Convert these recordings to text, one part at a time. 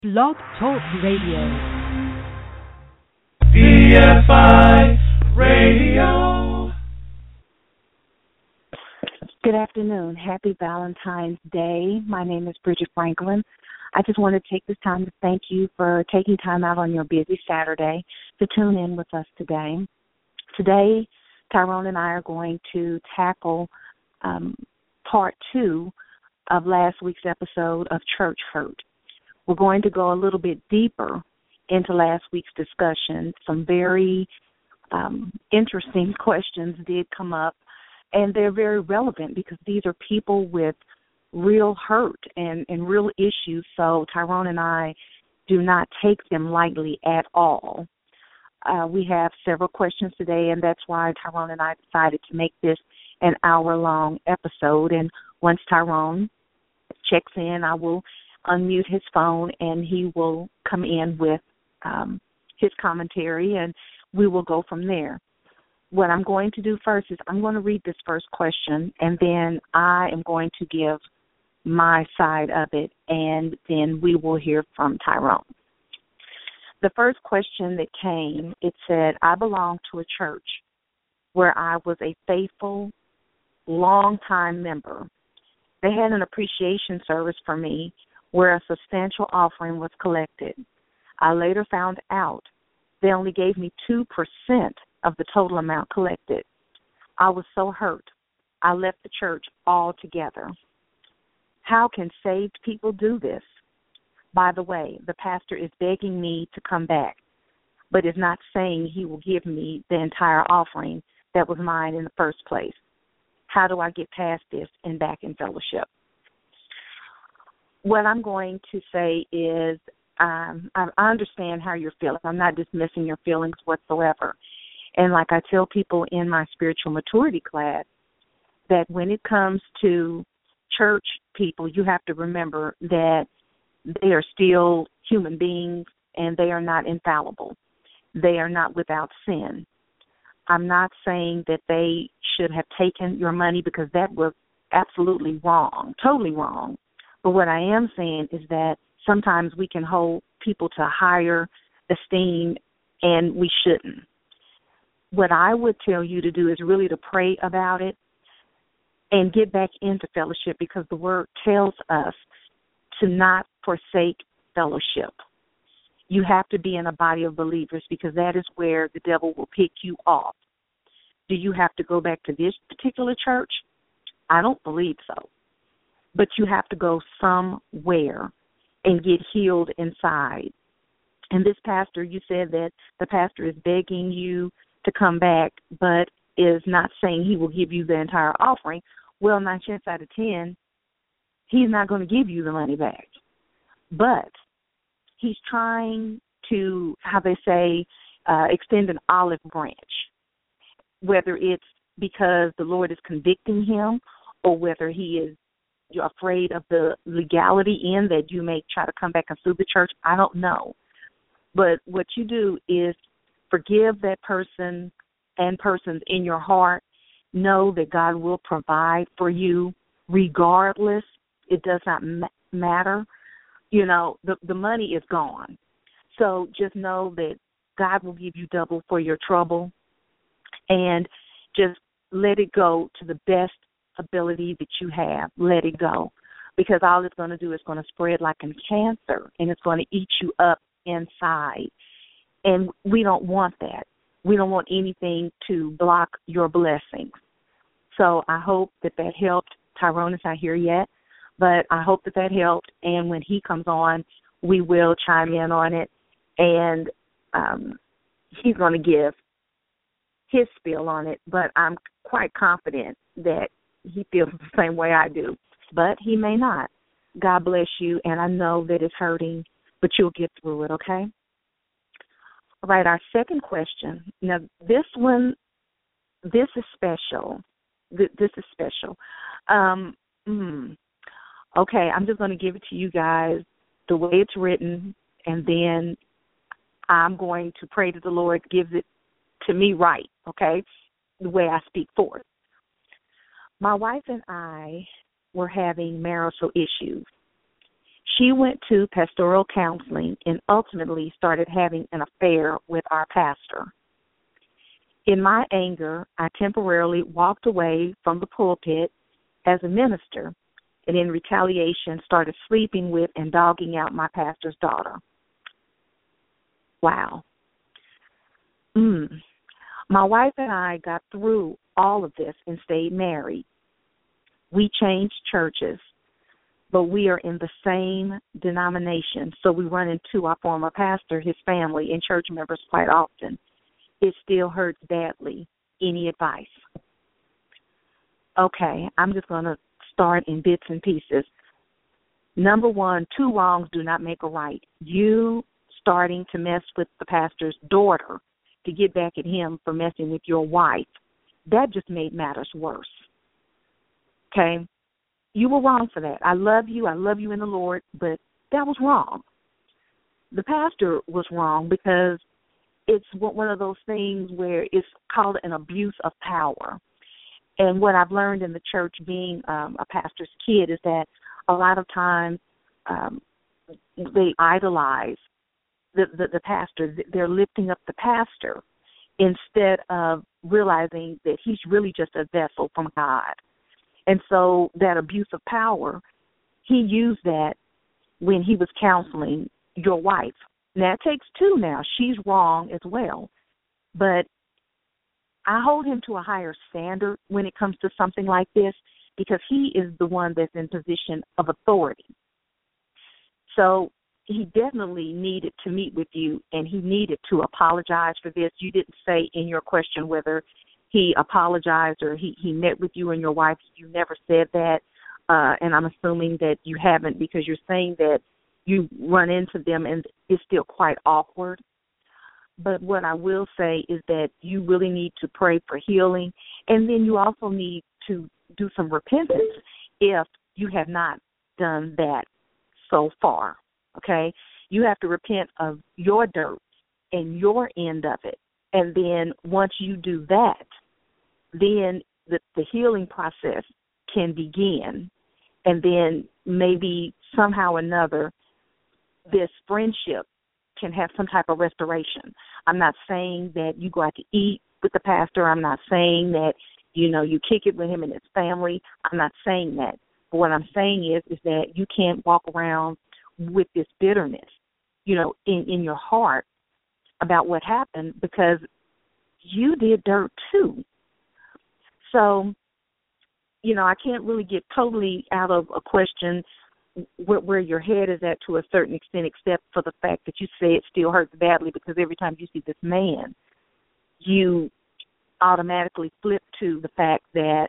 Blog Talk Radio. BFI Radio. Good afternoon. Happy Valentine's Day. My name is Bridget Franklin. I just want to take this time to thank you for taking time out on your busy Saturday to tune in with us today. Today, Tyrone and I are going to tackle part 2 of last week's episode of Church Hurt. We're going to go a little bit deeper into last week's discussion. Some very interesting questions did come up, and they're very relevant because these are people with real hurt and real issues, so Tyrone and I do not take them lightly at all. We have several questions today, and that's why Tyrone and I decided to make this an hour-long episode. And once Tyrone checks in, I will unmute his phone, and he will come in with his commentary, and we will go from there. What I'm going to do first is I'm going to read this first question, and then I am going to give my side of it, and then we will hear from Tyrone. The first question that came, it said, I belong to a church where I was a faithful, long-time member. They had an appreciation service for me where a substantial offering was collected. I later found out they only gave me 2% of the total amount collected. I was so hurt, I left the church altogether. How can saved people do this? By the way, the pastor is begging me to come back, but is not saying he will give me the entire offering that was mine in the first place. How do I get past this and back in fellowship? What I'm going to say is I understand how you're feeling. I'm not dismissing your feelings whatsoever. And like I tell people in my spiritual maturity class, that when it comes to church people, you have to remember that they are still human beings and they are not infallible. They are not without sin. I'm not saying that they should have taken your money because that was absolutely wrong, totally wrong. But what I am saying is that sometimes we can hold people to higher esteem, and we shouldn't. What I would tell you to do is really to pray about it and get back into fellowship, because the word tells us to not forsake fellowship. You have to be in a body of believers, because that is where the devil will pick you off. Do you have to go back to this particular church? I don't believe so. But you have to go somewhere and get healed inside. And this pastor, you said that the pastor is begging you to come back, but is not saying he will give you the entire offering. Well, 9 chances out of 10, he's not going to give you the money back. But he's trying to, how they say, extend an olive branch, whether it's because the Lord is convicting him or whether he is you're afraid of the legality in that you may try to come back and sue the church. I don't know. But what you do is forgive that person and persons in your heart. Know that God will provide for you regardless. It does not matter. You know, the money is gone. So just know that God will give you double for your trouble, and just let it go to the best ability that you have. Let it go, because all it's going to do is going to spread like a cancer, and it's going to eat you up inside, and we don't want that. We don't want anything to block your blessings. So I hope that helped. Tyrone is not here yet, but I hope that helped, and when he comes on, we will chime in on it, and he's going to give his spiel on it, but I'm quite confident that he feels the same way I do, but he may not. God bless you, and I know that it's hurting, but you'll get through it, okay? All right, our second question. Now, this is special. This is special. Okay, I'm just going to give it to you guys the way it's written, and then I'm going to pray that the Lord gives it to me right, okay, the way I speak forth. My wife and I were having marital issues. She went to pastoral counseling and ultimately started having an affair with our pastor. In my anger, I temporarily walked away from the pulpit as a minister and in retaliation started sleeping with and dogging out my pastor's daughter. Wow. My wife and I got through all of this and stayed married. We changed churches, but we are in the same denomination, so we run into our former pastor, his family, and church members quite often. It still hurts badly. Any advice? Okay, I'm just going to start in bits and pieces. Number one, two wrongs do not make a right. You starting to mess with the pastor's daughter to get back at him for messing with your wife, that just made matters worse. Okay? You were wrong for that. I love you in the Lord, but that was wrong. The pastor was wrong because it's one of those things where it's called an abuse of power. And what I've learned in the church being a pastor's kid is that a lot of times they idolize the pastor. They're lifting up the pastor instead of realizing that he's really just a vessel from God. And so that abuse of power, he used that when he was counseling your wife. Now, it takes two now. She's wrong as well. But I hold him to a higher standard when it comes to something like this because he is the one that's in position of authority. So he definitely needed to meet with you, and he needed to apologize for this. You didn't say in your question whether he apologized or he met with you and your wife. You never said that, and I'm assuming that you haven't because you're saying that you run into them and it's still quite awkward. But what I will say is that you really need to pray for healing, and then you also need to do some repentance if you have not done that so far, okay? You have to repent of your dirt and your end of it. And then once you do that, then the healing process can begin. And then maybe somehow or another, this friendship can have some type of restoration. I'm not saying that you go out to eat with the pastor. I'm not saying that, you kick it with him and his family. I'm not saying that. But what I'm saying is that you can't walk around with this bitterness, in your heart about what happened because you did dirt too. So, I can't really get totally out of a question where your head is at to a certain extent, except for the fact that you say it still hurts badly because every time you see this man, you automatically flip to the fact that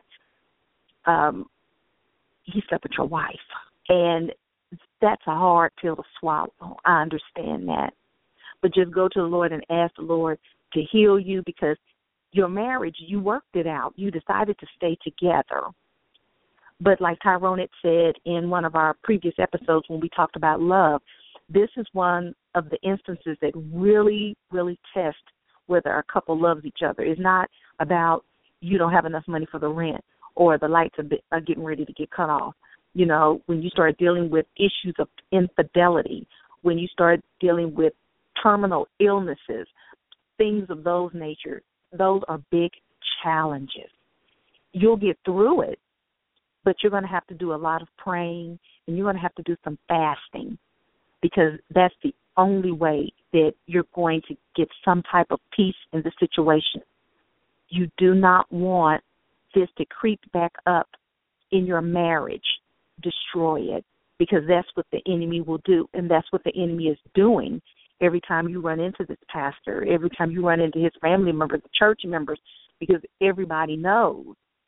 he slept with your wife. And that's a hard pill to swallow. I understand that. But just go to the Lord and ask the Lord to heal you because your marriage, you worked it out. You decided to stay together. But like Tyrone had said in one of our previous episodes when we talked about love, this is one of the instances that really, really test whether a couple loves each other. It's not about you don't have enough money for the rent or the lights are getting ready to get cut off. When you start dealing with issues of infidelity, when you start dealing with terminal illnesses, things of those nature, those are big challenges. You'll get through it, but you're going to have to do a lot of praying and you're going to have to do some fasting because that's the only way that you're going to get some type of peace in the situation. You do not want this to creep back up in your marriage, destroy it, because that's what the enemy will do, and that's what the enemy is doing every time you run into this pastor, every time you run into his family members, the church members, because everybody knows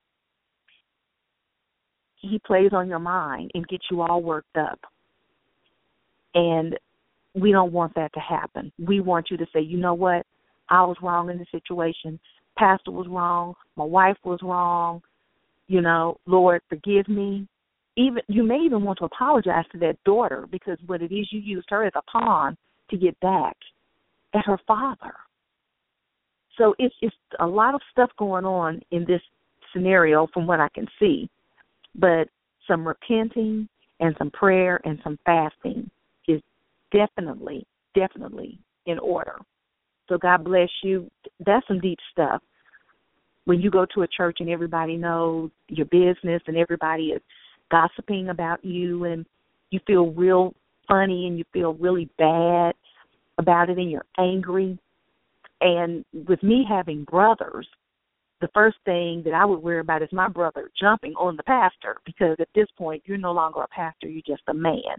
he plays on your mind and gets you all worked up. And we don't want that to happen. We want you to say, you know what, I was wrong in the situation. Pastor was wrong. My wife was wrong. Lord, forgive me. You may even want to apologize to that daughter because what it is, you used her as a pawn to get back at her father. So it's a lot of stuff going on in this scenario from what I can see. But some repenting and some prayer and some fasting is definitely in order. So God bless you. That's some deep stuff. When you go to a church and everybody knows your business and everybody is gossiping about you and you feel real funny and you feel really bad about it and you're angry. And with me having brothers, the first thing that I would worry about is my brother jumping on the pastor, because at this point you're no longer a pastor, you're just a man.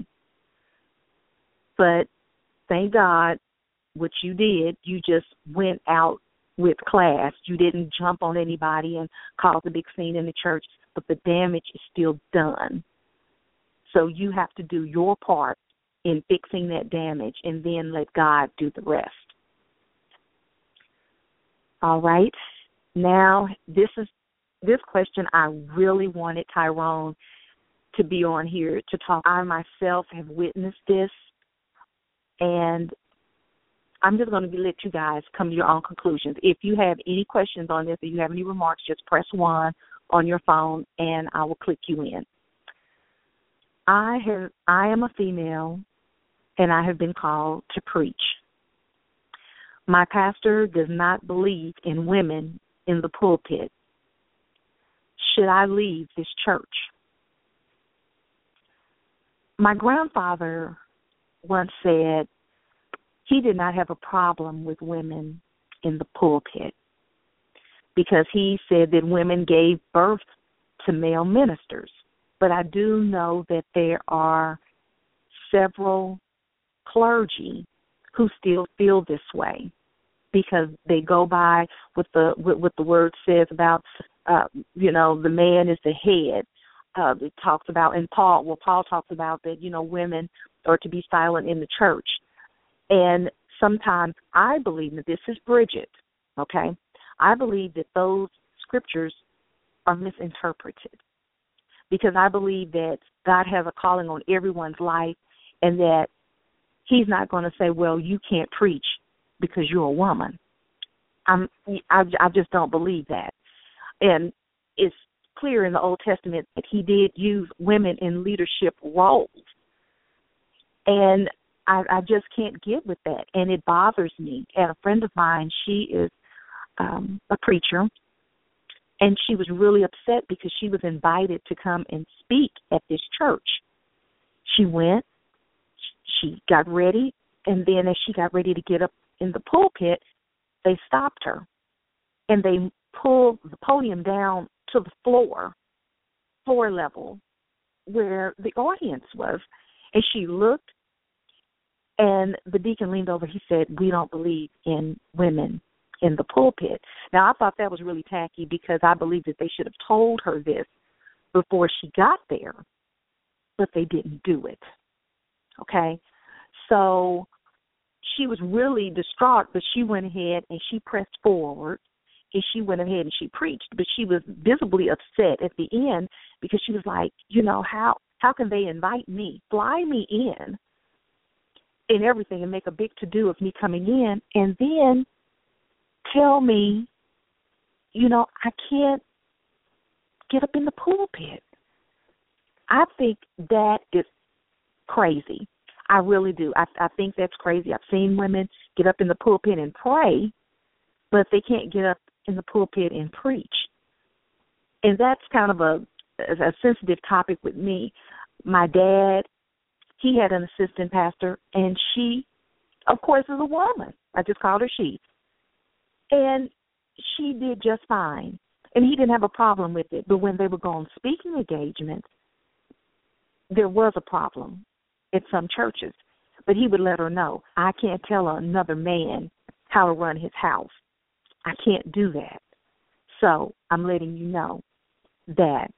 But thank God what you did, you just went out with class. You didn't jump on anybody and cause a big scene in the church, but the damage is still done. So you have to do your part in fixing that damage and then let God do the rest. All right. Now, this question I really wanted Tyrone to be on here to talk. I myself have witnessed this, and I'm just going to let you guys come to your own conclusions. If you have any questions on this or you have any remarks, just press 1 on your phone, and I will click you in. I am a female, and I have been called to preach. My pastor does not believe in women in the pulpit. Should I leave this church? My grandfather once said he did not have a problem with women in the pulpit because he said that women gave birth to male ministers. But I do know that there are several clergy who still feel this way because they go by what the word says about, the man is the head. It talks about, and Paul talks about that, women are to be silent in the church. And sometimes I believe that this is Bridget, okay? I believe that those scriptures are misinterpreted because I believe that God has a calling on everyone's life and that he's not going to say, well, you can't preach because you're a woman. I just don't believe that. And it's clear in the Old Testament that he did use women in leadership roles. And I just can't get with that, and it bothers me. And a friend of mine, she is a preacher, and she was really upset because she was invited to come and speak at this church. She went, she got ready, and then as she got ready to get up in the pulpit, they stopped her, and they pulled the podium down to the floor level, where the audience was. And she looked, and the deacon leaned over. He said, "We don't believe in women in the pulpit." Now, I thought that was really tacky because I believe that they should have told her this before she got there, but they didn't do it. Okay? So she was really distraught, but she went ahead and she pressed forward, and she went ahead and she preached, but she was visibly upset at the end because she was like, how can they invite me, fly me in, and everything, and make a big to-do of me coming in, and then tell me, I can't get up in the pulpit. I think that is crazy. I really do. I think that's crazy. I've seen women get up in the pulpit and pray, but they can't get up in the pulpit and preach. And that's kind of a sensitive topic with me. My dad, he had an assistant pastor, and she, of course, is a woman. I just called her she. And she did just fine. And he didn't have a problem with it. But when they were going speaking engagements, there was a problem at some churches. But he would let her know, I can't tell another man how to run his house. I can't do that. So I'm letting you know that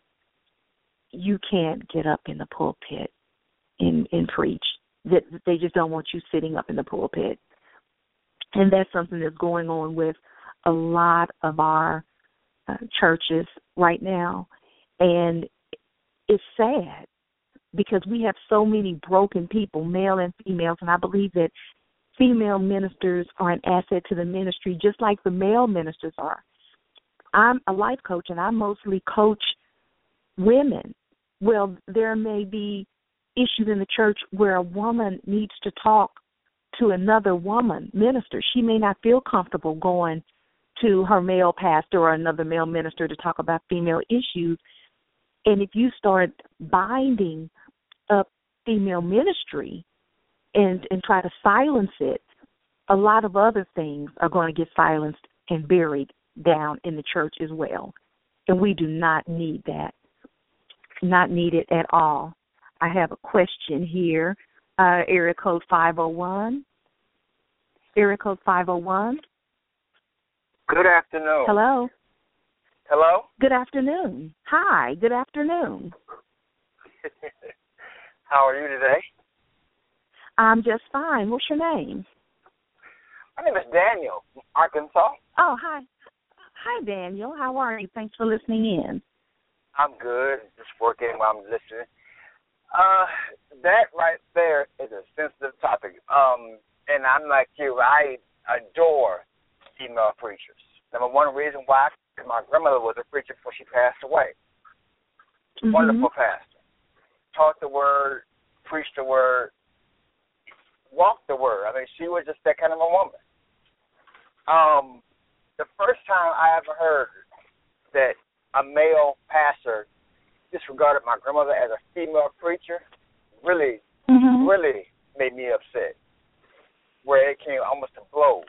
you can't get up in the pulpit and preach. That they just don't want you sitting up in the pulpit. And that's something that's going on with a lot of our churches right now. And it's sad because we have so many broken people, male and females, and I believe that female ministers are an asset to the ministry just like the male ministers are. I'm a life coach, and I mostly coach women, Well, there may be issues in the church where a woman needs to talk to another woman minister. She may not feel comfortable going to her male pastor or another male minister to talk about female issues. And if you start binding up female ministry and try to silence it, a lot of other things are going to get silenced and buried down in the church as well. And we do not need that. Not need it at all. I have a question here. Area code 501. Area code 501. Good afternoon. Hello. Hello? Good afternoon. Hi, good afternoon. How are you today? I'm just fine. What's your name? My name is Daniel from Arkansas. Oh, hi. Hi, Daniel. How are you? Thanks for listening in. I'm good. Just working while I'm listening. That right there is a sensitive topic. And I'm like you. I adore female preachers. Number one reason why, because my grandmother was a preacher before she passed away. Mm-hmm. Wonderful pastor. Taught the word, preached the word, walked the word. I mean, she was just that kind of a woman. The first time I ever heard that a male pastor disregarded my grandmother as a female preacher really made me upset, where it came almost to blows.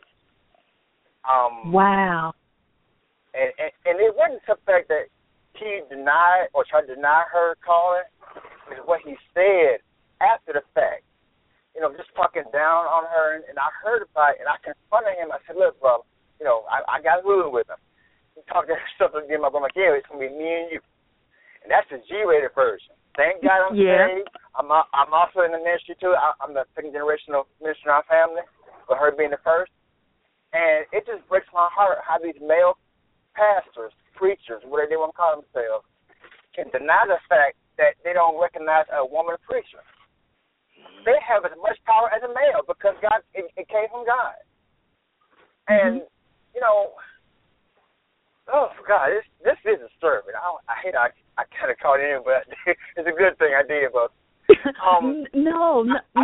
Wow. And it wasn't the fact that he denied or tried to deny her calling. It was what he said after the fact. You know, just talking down on her, and I heard about it, and I confronted him. I said, look, bro, you know, I got rude with him. He talked that stuff again. I'm like, yeah, it's going to be me and you. And that's the G-rated version. Thank God I'm saved. I'm also in the ministry, too. I'm the second generation of ministry in our family, with her being the first. And it just breaks my heart how these male pastors, preachers, whatever they want to call themselves, can deny the fact that they don't recognize a woman preacher. They have as much power as a male because God, it came from God. And, you know, oh, God, this is disturbing. I hate I kind of caught in, but it's a good thing I did. But No.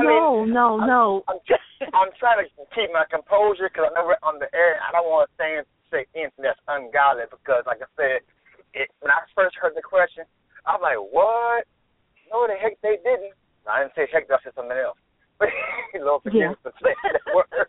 I'm trying to keep my composure because I know we're on the air. I don't want to say anything that's ungodly because, like I said, when I first heard the question, I'm like, what? No, the heck they didn't. I didn't say heck, I said something else. But Lord forgive me for saying that word.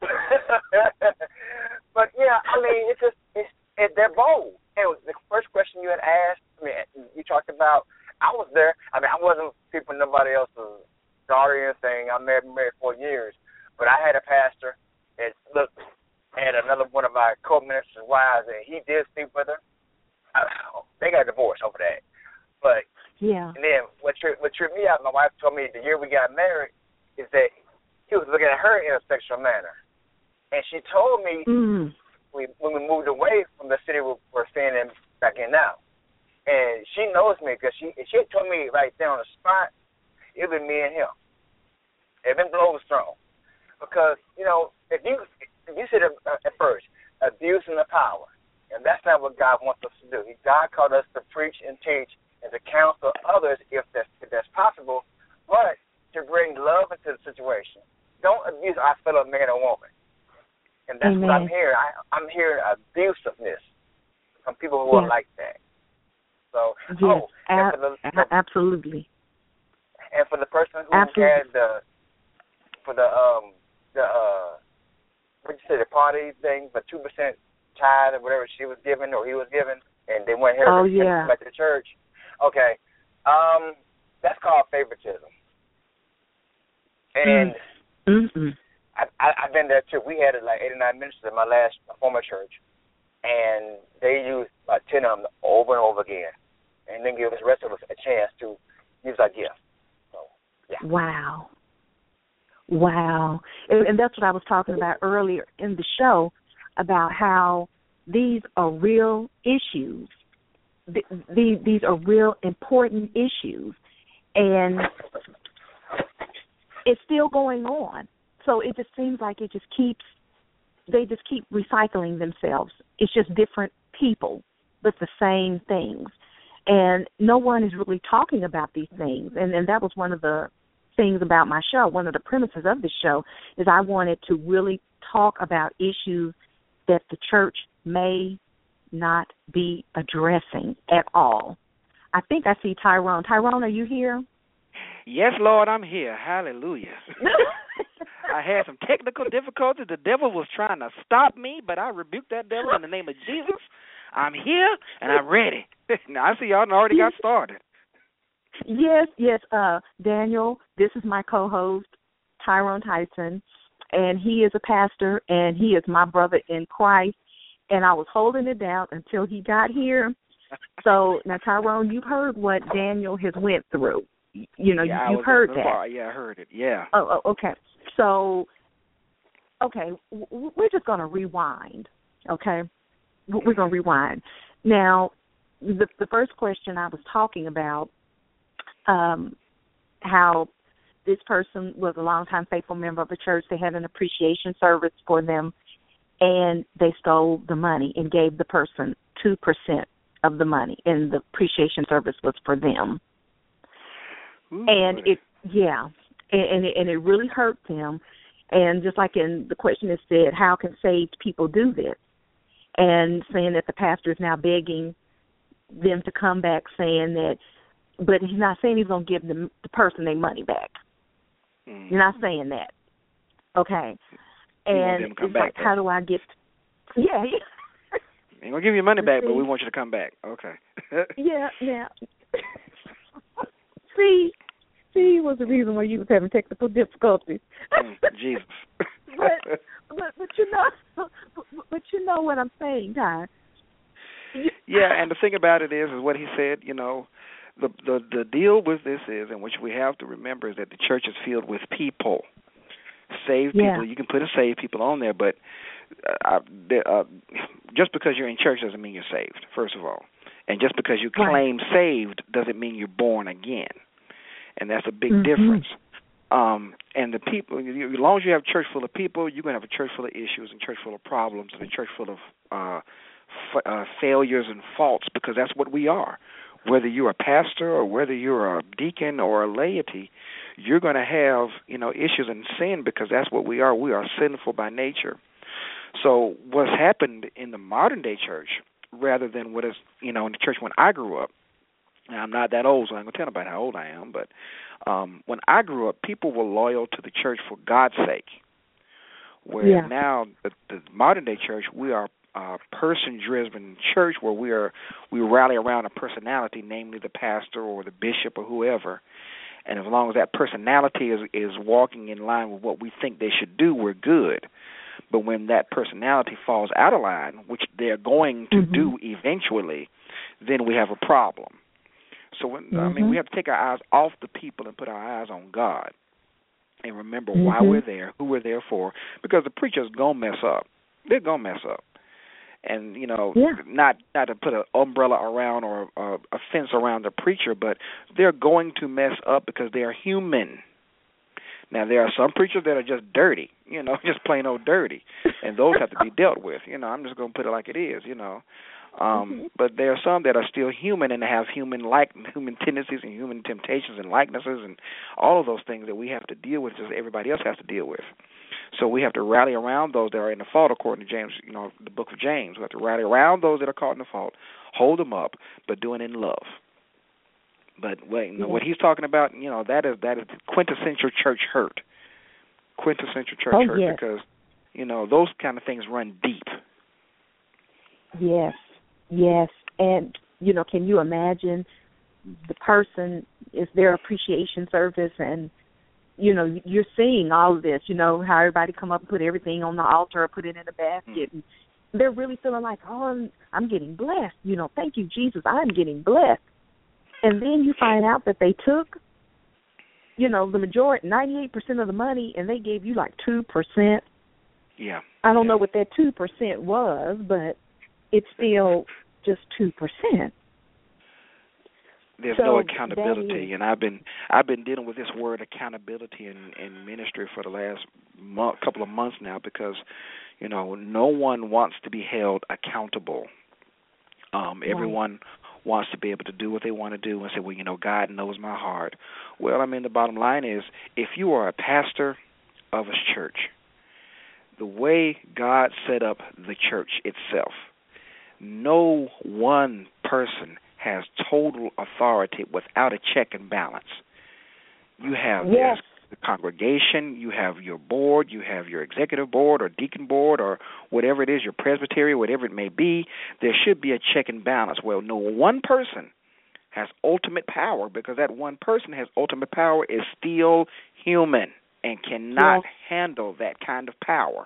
But yeah, I mean, they're bold. And the first question you had asked, I mean, you talked about, I was there. I mean, I wasn't people nobody else's daughter or anything. I'm married 4 years. But I had a pastor that had another one of my co-ministers' wives, and he did sleep with her. They got divorced over that. But yeah. And then what tripped me out, my wife told me the year we got married, is that he was looking at her in a sexual manner. And she told me when we moved away from the city we're staying in back in now. And she knows me because she had told me right there on the spot, it was me and him. It been blows thrown. Because, you know, if you said at first, abusing the power, and that's not what God wants us to do. God called us to preach and teach and to counsel others if that's possible, but to bring love into the situation. Don't abuse our fellow man or woman. And that's what I'm hearing. I'm hearing abusiveness from people who are like that. So, absolutely. And for the person who had the party thing, the 2% tithe or whatever she was given or he was given, and they went here back to the church. Okay, that's called favoritism. And I've been there too. We had like 8 or 9 ministers in my former church, and they used about 10 of them over and over again, and then give the rest of us a chance to use our gift. So, yeah. Wow. And that's what I was talking about earlier in the show, about how these are real issues. These are real important issues, and it's still going on. So it just seems like they just keep recycling themselves. It's just different people, but the same things. And no one is really talking about these things. And that was one of the things about my show. One of the premises of the show is I wanted to really talk about issues that the church may not be addressing at all. I think I see Tyrone. Tyrone, are you here? Yes, Lord, I'm here. Hallelujah. I had some technical difficulties. The devil was trying to stop me, but I rebuked that devil in the name of Jesus. I'm here, and I'm ready. Now, I see y'all already got started. Yes. Daniel, this is my co-host, Tyrone Tyson, and he is a pastor, and he is my brother in Christ, and I was holding it down until he got here. So, now, Tyrone, you've heard what Daniel has went through. You've heard that. Yeah, I heard it, yeah. Oh, okay. So, we're just going to rewind, okay? We're going to rewind. Now, the first question I was talking about, how this person was a longtime faithful member of the church. They had an appreciation service for them, and they stole the money and gave the person 2% of the money, and the appreciation service was for them. Ooh, and it really hurt them. And just like in the question is said, how can saved people do this? And saying that the pastor is now begging them to come back, saying that, but he's not saying he's going to give the person their money back. Mm. You're not saying that. Okay. And it's like, how do I get... Yeah. Ain't going to give you money back, but we want you to come back. Okay. Yeah. See was the reason why you was having technical difficulties. Jesus. but you know what I'm saying, Ty. Yeah, and the thing about it is what he said, the deal with this is, and which we have to remember, is that the church is filled with people. Saved people, you can put a saved people on there, but just because you're in church doesn't mean you're saved, first of all. And just because you claim saved doesn't mean you're born again. And that's a big difference. And the people, as long as you have a church full of people, you're going to have a church full of issues and a church full of problems and a church full of failures and faults, because that's what we are. Whether you're a pastor or whether you're a deacon or a laity, you're going to have, issues and sin, because that's what we are. We are sinful by nature. So what's happened in the modern day church, rather than what is, in the church when I grew up, and I'm not that old, so I'm going to tell about how old I am, but when I grew up, people were loyal to the church for God's sake. Where now the modern day church, we are a person-driven church where we rally around a personality, namely the pastor or the bishop or whoever. And as long as that personality is walking in line with what we think they should do, we're good. But when that personality falls out of line, which they're going to do eventually, then we have a problem. So, we have to take our eyes off the people and put our eyes on God and remember why we're there, who we're there for, because the preacher's going to mess up. They're going to mess up. And, not to put an umbrella around or a fence around the preacher, but they're going to mess up because they are human. Now, there are some preachers that are just dirty, just plain old dirty, and those have to be dealt with. I'm just going to put it like it is, But there are some that are still human and have human tendencies and human temptations and likenesses and all of those things that we have to deal with, just everybody else has to deal with. So we have to rally around those that are in the fault, according to James, the book of James. We have to rally around those that are caught in the fault, hold them up, but do it in love. But what he's talking about, that is quintessential church hurt. Quintessential church hurt, because, those kind of things run deep. Yes. And, can you imagine the person, is their appreciation service, and, you're seeing all of this, how everybody come up and put everything on the altar or put it in a basket. And they're really feeling like, oh, I'm getting blessed. Thank you, Jesus, I'm getting blessed. And then you find out that they took, the majority, 98% of the money, and they gave you like 2%. Yeah. I don't know what that 2% was, but it's still just 2%. There's no accountability, and I've been dealing with this word accountability in ministry for the last couple of months now, because no one wants to be held accountable. Everyone wants to be able to do what they want to do and say, well, God knows my heart. Well, the bottom line is, if you are a pastor of a church, the way God set up the church itself, no one person has total authority without a check and balance. You have the congregation, you have your board, you have your executive board or deacon board or whatever it is, your presbytery, whatever it may be. There should be a check and balance. Well, no one person has ultimate power, because that one person has ultimate power is still human and cannot handle that kind of power.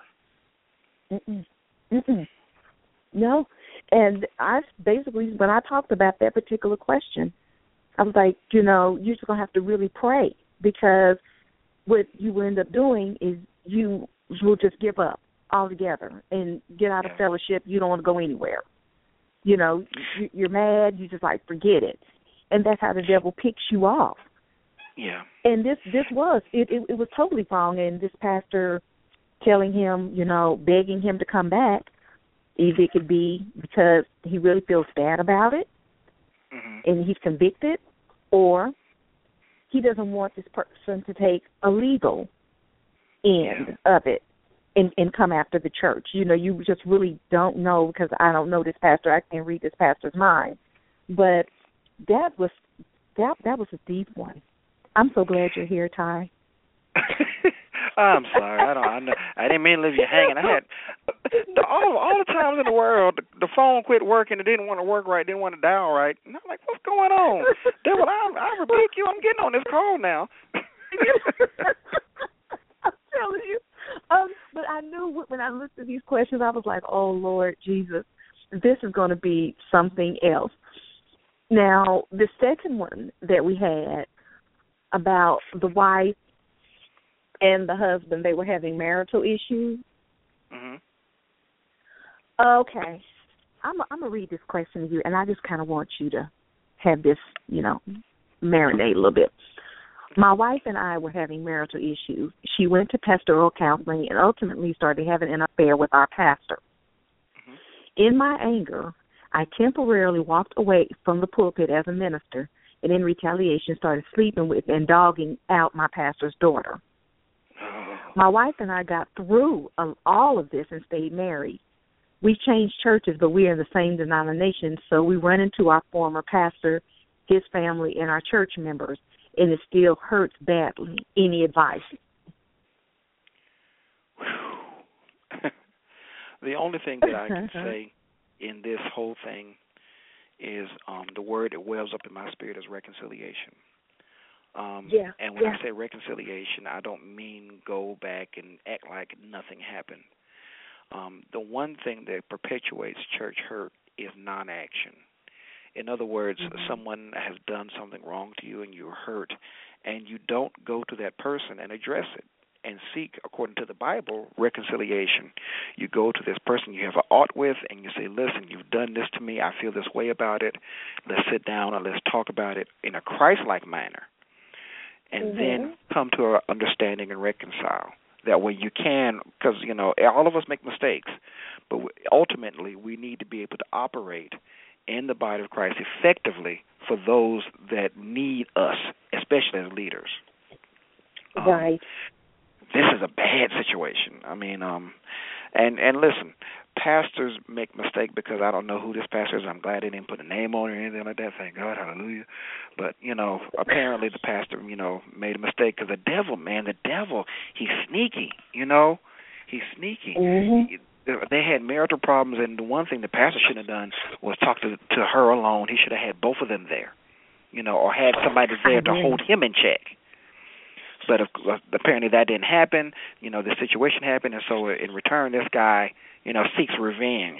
No. And I basically, when I talked about that particular question, I was like, you're just going to have to really pray, because what you will end up doing is you will just give up altogether and get out of fellowship. You don't want to go anywhere. You're mad. You just forget it. And that's how the devil picks you off. Yeah. And this was, it was totally wrong. And this pastor telling him, begging him to come back, either it could be because he really feels bad about it and he's convicted, or he doesn't want this person to take a legal end of it and come after the church. You just really don't know, because I don't know this pastor. I can't read this pastor's mind. But that was a deep one. I'm so glad you're here, Ty. I'm sorry. I didn't mean to leave you hanging. I had all the times in the world the phone quit working. It didn't want to work right. Didn't want to dial right. And I'm like, what's going on? Devil, I rebuke you. I'm getting on this call now. I'm telling you. But I knew when I looked at these questions, I was like, oh, Lord Jesus, this is going to be something else. Now, the second one that we had about the wife and the husband, they were having marital issues. Okay. I'm going to read this question to you, and I just kind of want you to have this, marinate a little bit. My wife and I were having marital issues. She went to pastoral counseling and ultimately started having an affair with our pastor. In my anger, I temporarily walked away from the pulpit as a minister, and in retaliation started sleeping with and dogging out my pastor's daughter. My wife and I got through all of this and stayed married. We changed churches, but we are in the same denomination, so we run into our former pastor, his family, and our church members, and it still hurts badly. Any advice? The only thing that I can say in this whole thing is the word that wells up in my spirit is reconciliation. And when I say reconciliation, I don't mean go back and act like nothing happened. The one thing that perpetuates church hurt is non-action. In other words, someone has done something wrong to you and you're hurt, and you don't go to that person and address it and seek, according to the Bible, reconciliation. You go to this person you have an ought with and you say, listen, you've done this to me. I feel this way about it. Let's sit down and let's talk about it in a Christ-like manner, and then come to an understanding and reconcile. That way you can, because, all of us make mistakes, but ultimately we need to be able to operate in the body of Christ effectively for those that need us, especially as leaders. Right. This is a bad situation. And listen, pastors make mistakes because I don't know who this pastor is. I'm glad they didn't put a name on it or anything like that. Thank God, hallelujah. But, apparently the pastor, made a mistake because the devil, he's sneaky, He's sneaky. They had marital problems, and the one thing the pastor shouldn't have done was talk to her alone. He should have had both of them there, or had somebody there to hold him in check. But apparently that didn't happen. The situation happened, and so in return, this guy, seeks revenge.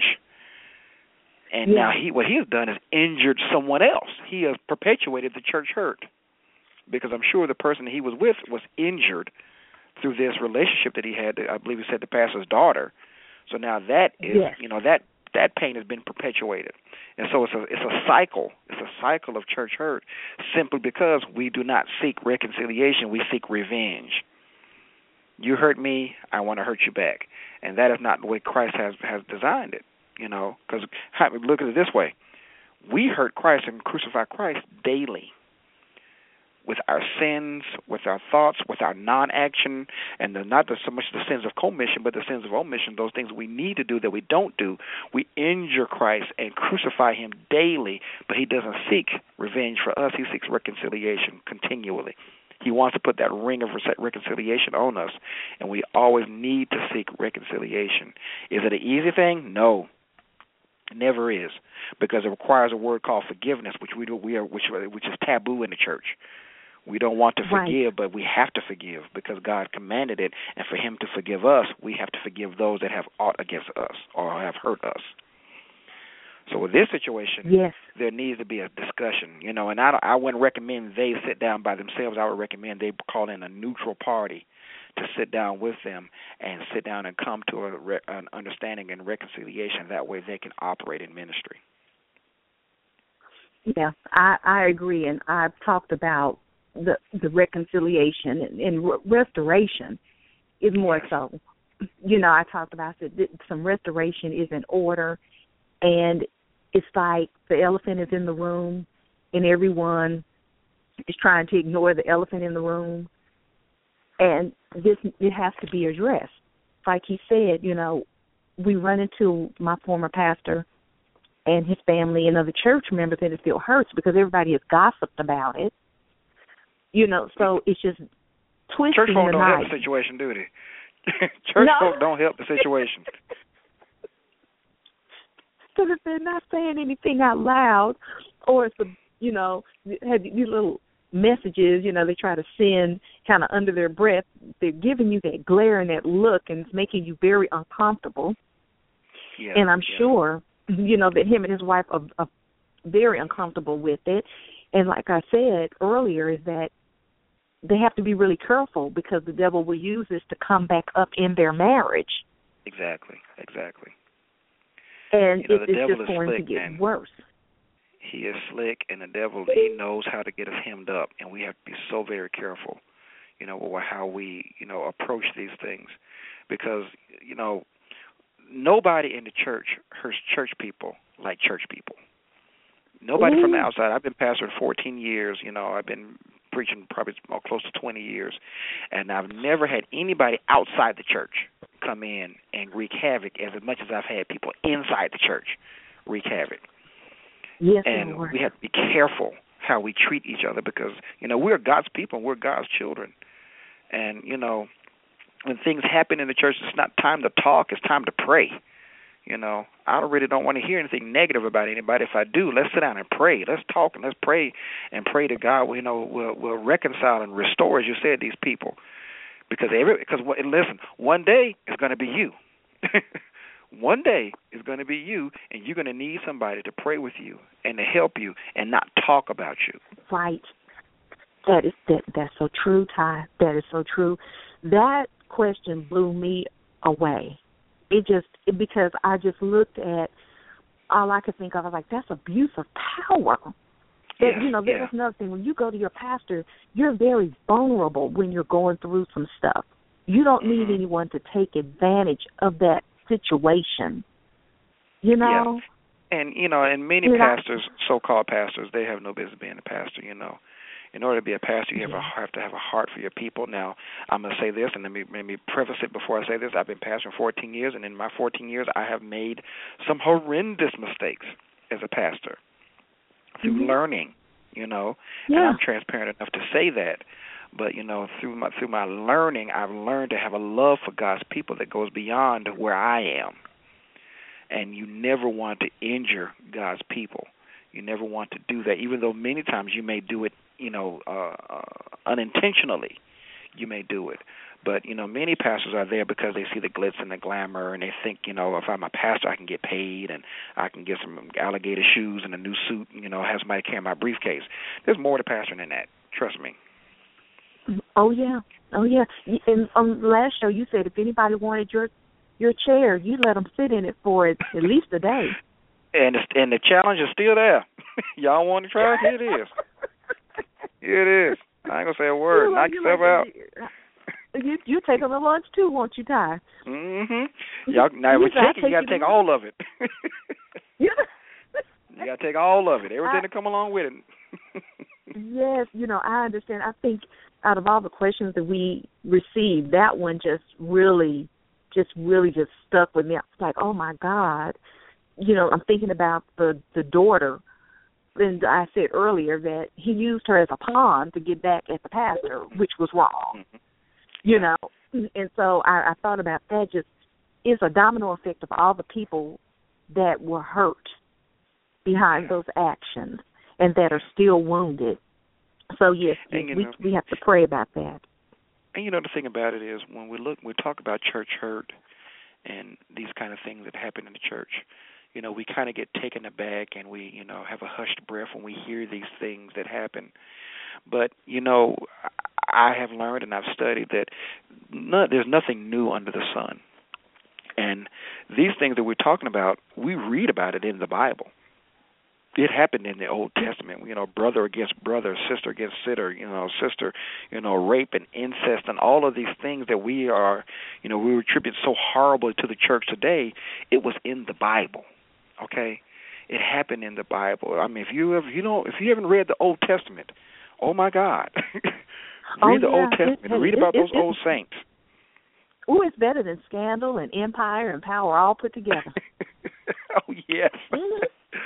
And now what he has done is injured someone else. He has perpetuated the church hurt, because I'm sure the person he was with was injured through this relationship that he had. I believe he said the pastor's daughter. So now that is, that pain has been perpetuated. And so it's a cycle. It's a cycle of church hurt simply because we do not seek reconciliation. We seek revenge. You hurt me, I want to hurt you back. And that is not the way Christ has designed it, Because look at it this way. We hurt Christ and crucify Christ daily with our sins, with our thoughts, with our non-action, and not so much the sins of commission, but the sins of omission, those things we need to do that we don't do. We injure Christ and crucify him daily, but he doesn't seek revenge for us. He seeks reconciliation continually. He wants to put that ring of reconciliation on us, and we always need to seek reconciliation. Is it an easy thing? No. It never is, because it requires a word called forgiveness, which is taboo in the church. We don't want to forgive, but we have to forgive because God commanded it, and for him to forgive us, we have to forgive those that have aught against us or have hurt us. So with this situation, there needs to be a discussion, and I wouldn't recommend they sit down by themselves. I would recommend they call in a neutral party to sit down with them and sit down and come to an understanding and reconciliation. That way they can operate in ministry. Yeah, I agree, and I've talked about the reconciliation and restoration is more so. I talked about some restoration is in order, and it's like the elephant is in the room, and everyone is trying to ignore the elephant in the room, and it has to be addressed. Like he said, we run into my former pastor and his family and other church members, and it still hurts because everybody has gossiped about it. So it's just twisting Church folk the don't knife. help the situation, do they? Church folk don't help the situation. Because if they're not saying anything out loud, or it's have these little messages, they try to send kind of under their breath, they're giving you that glare and that look, and it's making you very uncomfortable. Yeah, and I'm sure, that him and his wife are very uncomfortable with it. And like I said earlier, is that they have to be really careful because the devil will use this to come back up in their marriage. Exactly. And the it's devil just is going slick, to get man. worse. He is slick, and the devil, he knows how to get us hemmed up, and we have to be so very careful, how we, approach these things, because, nobody in the church hurts church people like church people. Nobody from the outside. I've been pastoring 14 years. I've been preaching probably close to 20 years, and I've never had anybody outside the church come in and wreak havoc as much as I've had people inside the church wreak havoc. Yes, and Lord. We have to be careful how we treat each other because, we're God's people and we're God's children. And, when things happen in the church, it's not time to talk, it's time to pray. I really don't want to hear anything negative about anybody. If I do, let's sit down and pray. Let's talk and let's pray and pray to God. We'll reconcile and restore, as you said, these people. Because listen, one day it's going to be you. One day it's going to be you, and you're going to need somebody to pray with you and to help you and not talk about you. Right. That's so true, Ty. That is so true. That question blew me away. Because I just looked at all I could think of. I was like, that's abuse of power. There's another thing. When you go to your pastor, you're very vulnerable when you're going through some stuff. You don't need anyone to take advantage of that situation. Yeah. And, and many pastors, so-called pastors, they have no business being a pastor, In order to be a pastor, you have to have a heart for your people. Now, I'm going to say this, and let me preface it before I say this. I've been pastoring 14 years, and in my 14 years, I have made some horrendous mistakes as a pastor through learning, And I'm transparent enough to say that. But, through my learning, I've learned to have a love for God's people that goes beyond where I am. And you never want to injure God's people. You never want to do that, even though many times you may do it, unintentionally. You may do it. But, many pastors are there because they see the glitz and the glamour, and they think, if I'm a pastor, I can get paid, and I can get some alligator shoes and a new suit, have somebody carry my briefcase. There's more to pastoring than that. Trust me. Oh, yeah. And on the last show, you said if anybody wanted your chair, you let them sit in it for at least a day. And the challenge is still there. Y'all want to try it? Here it is. Here it is. I ain't going to say a word. Knock yourself out. You take them to lunch, too, won't you, Ty? Mm-hmm. Y'all, now, with chicken, you got to take all of it. You got to take all of it, everything that come along with it. Yes, I understand. I think out of all the questions that we received, that one just really stuck with me. I was like, oh, my God. I'm thinking about the daughter. And I said earlier that he used her as a pawn to get back at the pastor, which was wrong, And so I thought about that. Just it's a domino effect of all the people that were hurt behind those actions and that are still wounded. So, yes, we have to pray about that. And, the thing about it is when we talk about church hurt and these kind of things that happen in the church, we kind of get taken aback and we, have a hushed breath when we hear these things that happen. But, I have learned and I've studied that there's nothing new under the sun. And these things that we're talking about, we read about it in the Bible. It happened in the Old Testament, brother against brother, sister against sister, rape and incest and all of these things that we attribute so horribly to the church today. It was in the Bible, okay? It happened in the Bible. I mean, if you haven't read the Old Testament, oh my God, read the Old Testament. Read about those old saints. Oh, it's better than Scandal and Empire and Power all put together. Oh yes. Mm-hmm.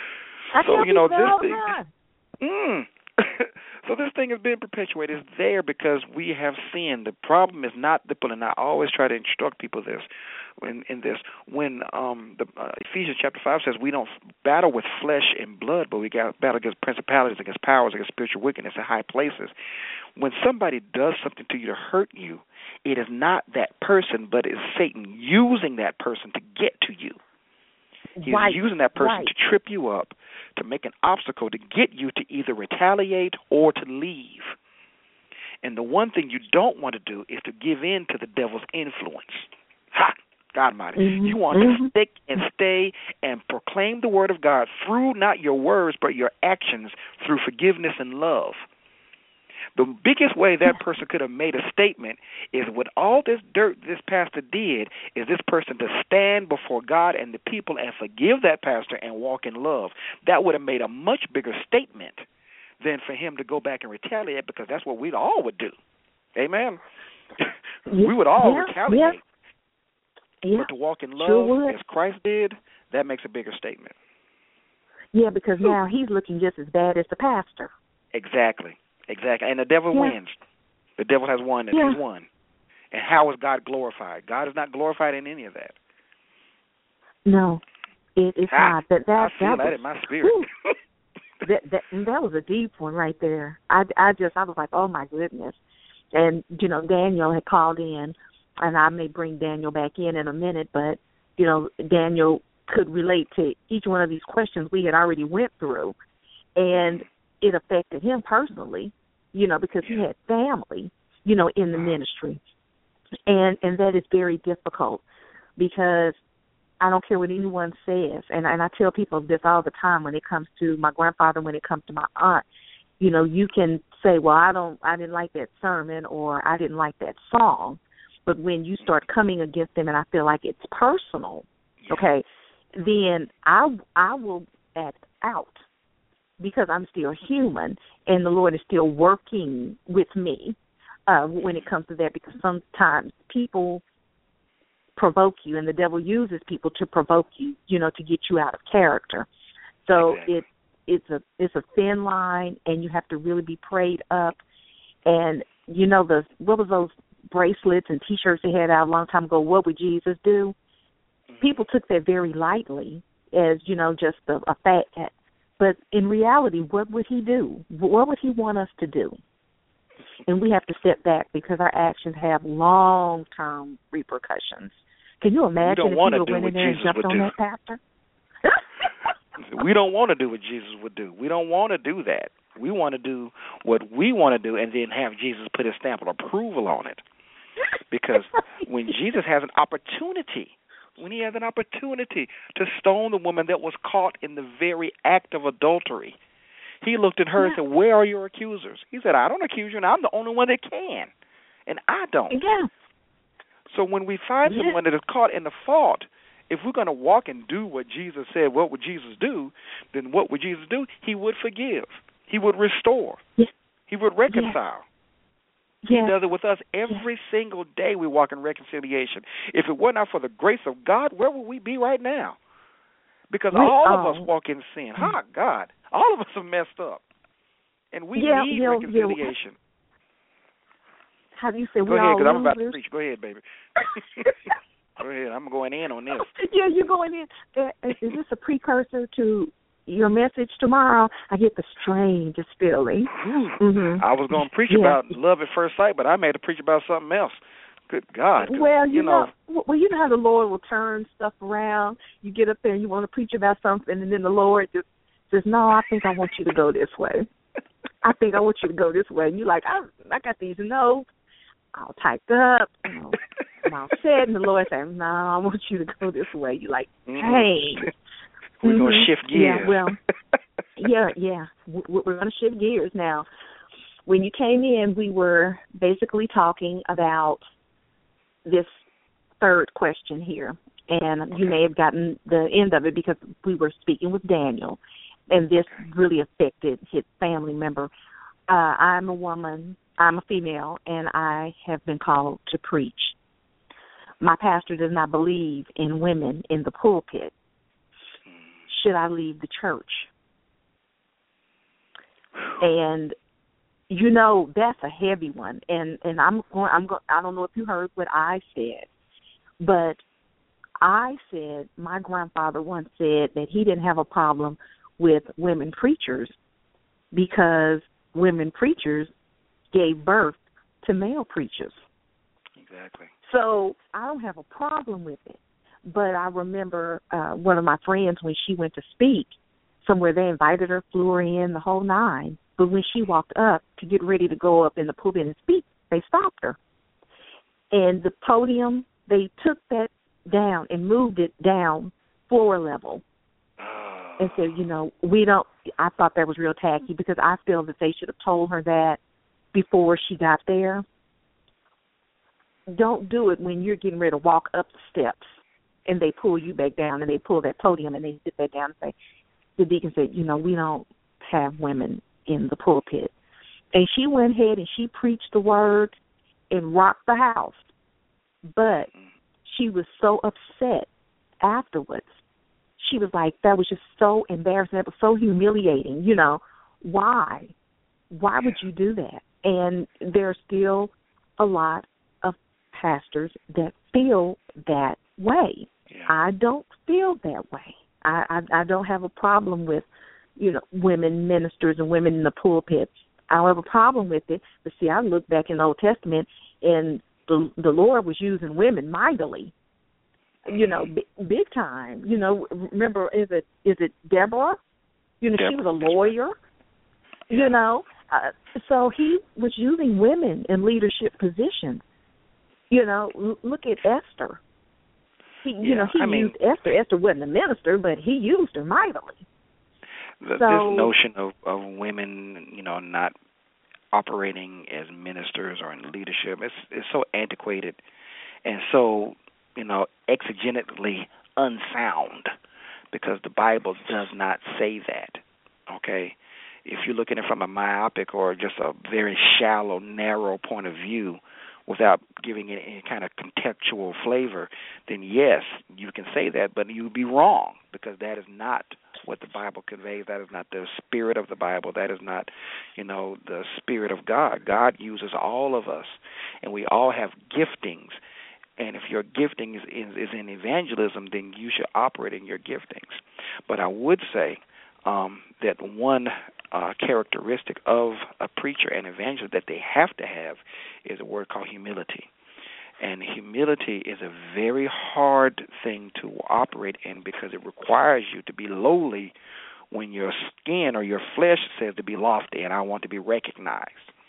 So this thing. So this thing has been perpetuated. It's there because we have sinned. The problem is not the people, and I always try to instruct people this. In this, when Ephesians chapter 5 says we don't battle with flesh and blood, but we got battle against principalities, against powers, against spiritual wickedness in high places. When somebody does something to you to hurt you, it is not that person, but it's Satan using that person to get to you. He's using that person to trip you up, to make an obstacle, to get you to either retaliate or to leave. And the one thing you don't want to do is to give in to the devil's influence. Ha! God Almighty. Mm-hmm. You want to stick and stay and proclaim the word of God through not your words but your actions, through forgiveness and love. The biggest way that person could have made a statement is with all this dirt this pastor did is this person to stand before God and the people and forgive that pastor and walk in love. That would have made a much bigger statement than for him to go back and retaliate, because that's what we all would do. Amen? We would all retaliate. Yeah. But to walk in love as Christ did, that makes a bigger statement. Yeah, because now he's looking just as bad as the pastor. Exactly. And the devil wins. The devil has won, and he's won. And how is God glorified? God is not glorified in any of that. No, it's not. I feel that in my spirit. that was a deep one right there. I was like, oh my goodness. And Daniel had called in, and I may bring Daniel back in a minute, but Daniel could relate to each one of these questions we had already went through, and it affected him personally, because he had family, in the ministry. And that is very difficult, because I don't care what anyone says, and I tell people this all the time when it comes to my grandfather, when it comes to my aunt. You can say, well, I didn't like that sermon, or I didn't like that song, but when you start coming against them and I feel like it's personal, okay, then I will act out, because I'm still human and the Lord is still working with me when it comes to that, because sometimes people provoke you, and the devil uses people to provoke you, to get you out of character. So it's a thin line, and you have to really be prayed up. And what was those bracelets and T-shirts they had out a long time ago? What would Jesus do? People took that very lightly as just a fact. But in reality, what would he do? What would he want us to do? And we have to step back, because our actions have long-term repercussions. Can you imagine if you went in there and jumped on that pastor? We don't want to do what Jesus would do. We don't want to do that. We want to do what we want to do and then have Jesus put his stamp of approval on it. Because when Jesus has an opportunity, to stone the woman that was caught in the very act of adultery, he looked at her and said, where are your accusers? He said, I don't accuse you, and I'm the only one that can, and I don't. Yeah. So when we find someone that is caught in the fault, If we're going to walk and do what Jesus said, what would Jesus do? Then what would Jesus do? He would forgive. He would restore. Yes. He would reconcile. Yes. He does it with us every single day. We walk in reconciliation. If it were not for the grace of God, where would we be right now? Because all of us walk in sin. God, all of us are messed up, and we need reconciliation. How do you say Go ahead, because I'm about to preach. Go ahead, baby. Go ahead. I'm going in on this. Yeah, you're going in. Is this a precursor to your message tomorrow? I get the strangest feeling. Mm-hmm. I was going to preach about love at first sight, but I made to preach about something else. Good God. Well, you know how the Lord will turn stuff around. You get up there and you want to preach about something, and then the Lord just says, no, I think I want you to go this way. I think I want you to go this way. And you're like, I got these notes all typed up, I'm all set, and the Lord says, no, I want you to go this way. You're like, hey. We're going to shift gears. Yeah, well, yeah. We're going to shift gears now. When you came in, we were basically talking about this third question here, and you may have gotten the end of it because we were speaking with Daniel, and this really affected his family member. I'm a woman, I'm a female, and I have been called to preach. My pastor does not believe in women in the pulpit. Should I leave the church? And you know, that's a heavy one, and I don't know if you heard what I said, but I said my grandfather once said that he didn't have a problem with women preachers because women preachers gave birth to male preachers. Exactly. So I don't have a problem with it, but I remember one of my friends when she went to speak somewhere, they invited her, flew her in, the whole nine. But when she walked up to get ready to go up in the pulpit and speak, they stopped her. And the podium, they took that down and moved it down floor level and said, you know, I thought that was real tacky because I feel that they should have told her that before she got there. Don't do it when you're getting ready to walk up the steps and they pull you back down and they pull that podium and they sit back down and say, the deacon said, you know, we don't have women in the pulpit. And she went ahead and she preached the word and rocked the house. But she was so upset afterwards. She was like, that was just so embarrassing. That was so humiliating. You know, why? Why would you do that? And there's still a lot of pastors that feel that way. Yeah. I don't feel that way. I don't have a problem with, you know, women ministers and women in the pulpit. I don't have a problem with it. But see, I look back in the Old Testament, and the Lord was using women mightily, you know, big time. You know, remember, is it Deborah? You know, Deborah. She was a lawyer, you know. So he was using women in leadership positions. You know, look at Esther. He used Esther. Esther wasn't a minister, but he used her mightily. This notion of women, you know, not operating as ministers or in leadership, it's so antiquated and so, you know, exegetically unsound because the Bible does not say that, okay? If you're looking at it from a myopic or just a very shallow, narrow point of view without giving it any kind of contextual flavor, then yes, you can say that, but you'd be wrong because that is not what the Bible conveys. That is not the spirit of the Bible. That is not, you know, the spirit of God. God uses all of us, and we all have giftings. And if your gifting is in evangelism, then you should operate in your giftings. But I would say that one characteristic of a preacher and evangelist that they have to have is a word called humility. And humility is a very hard thing to operate in because it requires you to be lowly when your skin or your flesh says to be lofty and I want to be recognized.